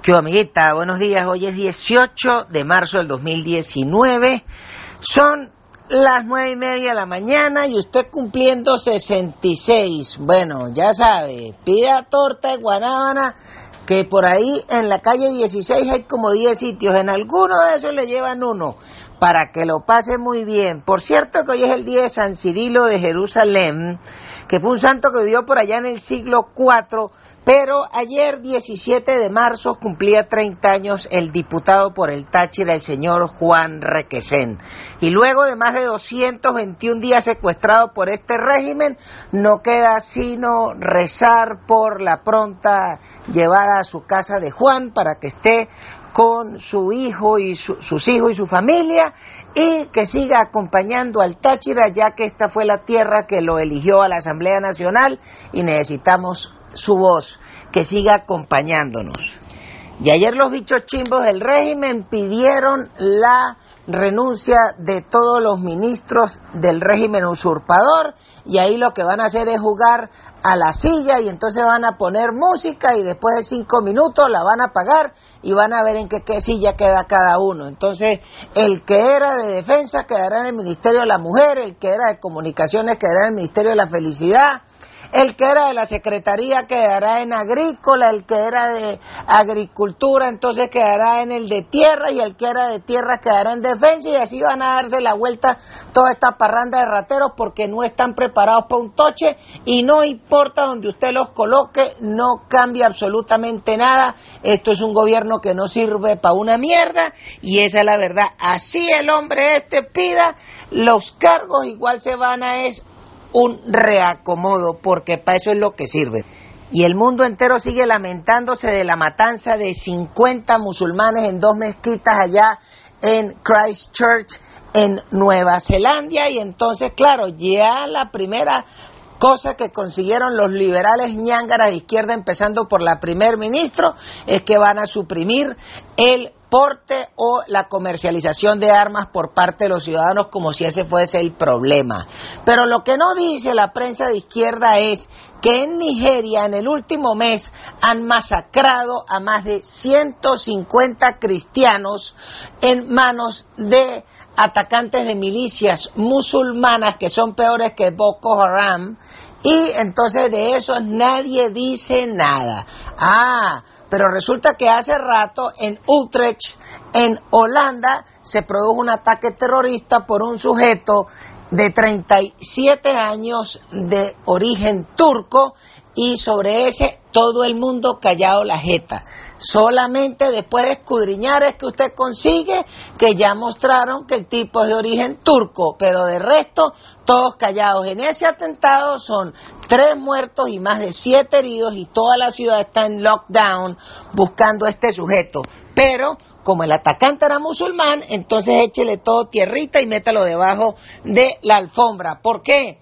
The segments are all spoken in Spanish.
¿Qué amiguita? Buenos días. Hoy es 18 de marzo del 2019. Son las 9:30 de la mañana y usted cumpliendo 66. Bueno, ya sabe, pida torta de guanábana, que por ahí en la calle 16 hay como 10 sitios. En alguno de esos le llevan uno para que lo pase muy bien. Por cierto que hoy es el día de San Cirilo de Jerusalén, que fue un santo que vivió por allá en el siglo IV, pero ayer 17 de marzo cumplía 30 años el diputado por el Táchira, el señor Juan Requesén. Y luego de más de 221 días secuestrado por este régimen, no queda sino rezar por la pronta llevada a su casa de Juan para que esté con su hijo y sus hijos y su familia, y que siga acompañando al Táchira, ya que esta fue la tierra que lo eligió a la Asamblea Nacional y necesitamos su voz, que siga acompañándonos. Y ayer los bichos chimbos del régimen pidieron la renuncia de todos los ministros del régimen usurpador, y ahí lo que van a hacer es jugar a la silla, y entonces van a poner música y después de 5 minutos la van a apagar y van a ver en qué silla queda cada uno. Entonces el que era de defensa quedará en el Ministerio de la Mujer, el que era de comunicaciones quedará en el Ministerio de la Felicidad, el que era de la Secretaría quedará en Agrícola, el que era de Agricultura entonces quedará en el de Tierra, y el que era de Tierra quedará en Defensa, y así van a darse la vuelta toda esta parranda de rateros, porque no están preparados para un toche, y no importa donde usted los coloque, no cambia absolutamente nada. Esto es un gobierno que no sirve para una mierda, y esa es la verdad. Así el hombre pida los cargos, igual se van a un reacomodo, porque para eso es lo que sirve. Y el mundo entero sigue lamentándose de la matanza de 50 musulmanes en 2 mezquitas allá en Christchurch, en Nueva Zelanda, y entonces, claro, ya la primera cosa que consiguieron los liberales ñángaras de izquierda, empezando por la primer ministro, es que van a suprimir el porte o la comercialización de armas por parte de los ciudadanos, como si ese fuese el problema. Pero lo que no dice la prensa de izquierda es que en Nigeria en el último mes han masacrado a más de 150 cristianos en manos de atacantes de milicias musulmanas que son peores que Boko Haram, y entonces de eso nadie dice nada. Pero resulta que hace rato en Utrecht, en Holanda, se produjo un ataque terrorista por un sujeto de 37 años de origen turco, y sobre ese todo el mundo callado la jeta. Solamente después de escudriñar es que usted consigue que ya mostraron que el tipo es de origen turco, pero de resto todos callados. En ese atentado son 3 muertos y más de 7 heridos, y toda la ciudad está en lockdown buscando a este sujeto. Pero como el atacante era musulmán, entonces échele todo tierrita y métalo debajo de la alfombra. ¿Por qué?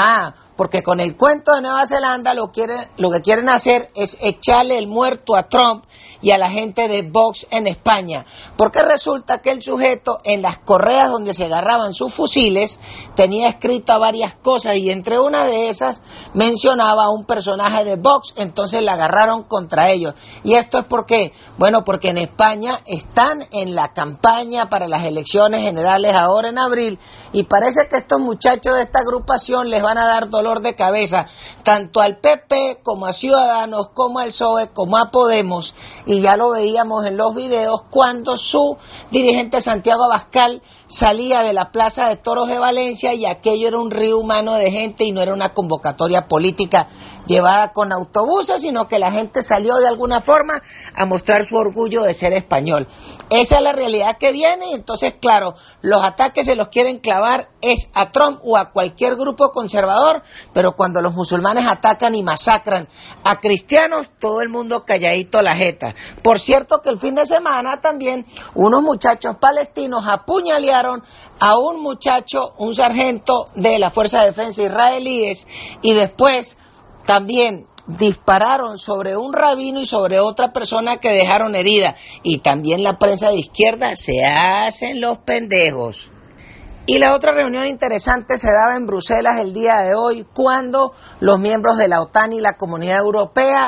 Porque con el cuento de Nueva Zelanda lo que quieren hacer es echarle el muerto a Trump y a la gente de Vox en España, porque resulta que el sujeto en las correas donde se agarraban sus fusiles tenía escritas varias cosas, y entre una de esas mencionaba a un personaje de Vox, entonces la agarraron contra ellos. ¿Y esto es por qué? Bueno, porque en España están en la campaña para las elecciones generales ahora en abril, y parece que estos muchachos de esta agrupación les van a dar dolor de cabeza tanto al PP como a Ciudadanos, como al PSOE, como a Podemos. Y ya lo veíamos en los videos cuando su dirigente Santiago Abascal salía de la Plaza de Toros de Valencia, y aquello era un río humano de gente y no era una convocatoria política llevada con autobuses, sino que la gente salió de alguna forma a mostrar su orgullo de ser español. Esa es la realidad que viene, y entonces, claro, los ataques se los quieren clavar es a Trump o a cualquier grupo conservador, pero cuando los musulmanes atacan y masacran a cristianos, todo el mundo calladito la jeta. Por cierto que el fin de semana también unos muchachos palestinos apuñalearon a un muchacho, un sargento de la Fuerza de Defensa israelíes, y después también dispararon sobre un rabino y sobre otra persona que dejaron herida. Y también la prensa de izquierda se hacen los pendejos. Y la otra reunión interesante se daba en Bruselas el día de hoy, cuando los miembros de la OTAN y la Comunidad Europea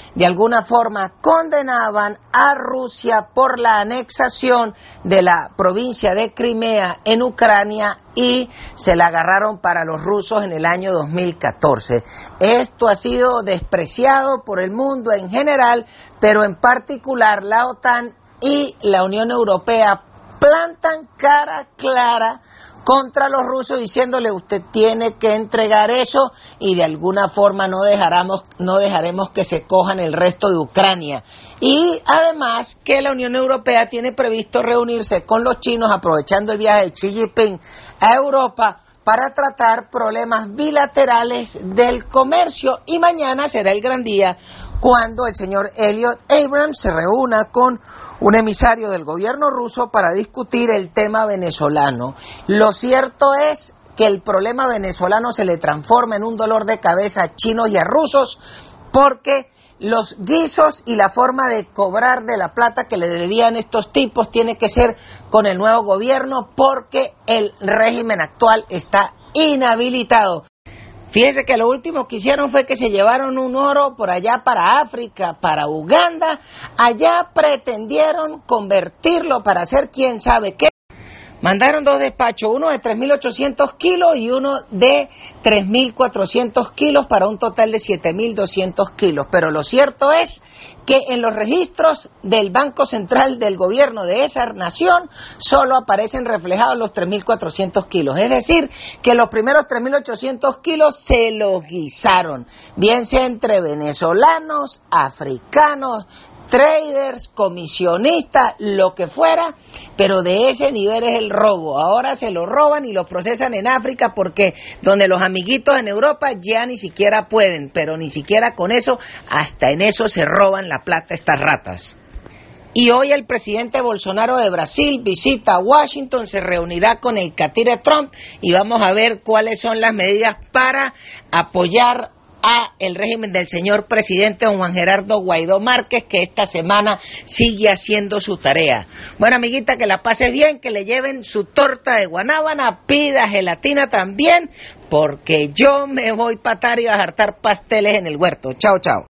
de alguna forma condenaban a Rusia por la anexación de la provincia de Crimea en Ucrania y se la agarraron para los rusos en el año 2014. Esto ha sido despreciado por el mundo en general, pero en particular la OTAN y la Unión Europea plantan cara clara contra los rusos diciéndole usted tiene que entregar eso y de alguna forma no dejaremos que se cojan el resto de Ucrania. Y además que la Unión Europea tiene previsto reunirse con los chinos aprovechando el viaje de Xi Jinping a Europa para tratar problemas bilaterales del comercio y mañana será el gran día cuando el señor Elliot Abrams se reúna con un emisario del gobierno ruso para discutir el tema venezolano. Lo cierto es que el problema venezolano se le transforma en un dolor de cabeza a chinos y a rusos porque los guisos y la forma de cobrar de la plata que le debían estos tipos tiene que ser con el nuevo gobierno porque el régimen actual está inhabilitado. Fíjense que lo último que hicieron fue que se llevaron un oro por allá para África, para Uganda, allá pretendieron convertirlo para hacer quién sabe qué. Mandaron dos despachos, uno de 3.800 kilos y uno de 3.400 kilos para un total de 7.200 kilos. Pero lo cierto es que en los registros del Banco Central del gobierno de esa nación solo aparecen reflejados los 3.400 kilos. Es decir, que los primeros 3.800 kilos se los guisaron, bien sea entre venezolanos, africanos, traders, comisionistas, lo que fuera, pero de ese nivel es el robo. Ahora se lo roban y lo procesan en África porque donde los amiguitos en Europa ya ni siquiera pueden, pero ni siquiera con eso, hasta en eso se roban la plata estas ratas. Y hoy el presidente Bolsonaro de Brasil visita a Washington, se reunirá con el catire Trump y vamos a ver cuáles son las medidas para apoyar a el régimen del señor presidente don Juan Gerardo Guaidó Márquez, que esta semana sigue haciendo su tarea. Bueno, amiguita, que la pase bien, que le lleven su torta de guanábana, pida gelatina también, porque yo me voy para Tario a jartar pasteles en el huerto. Chao, chao.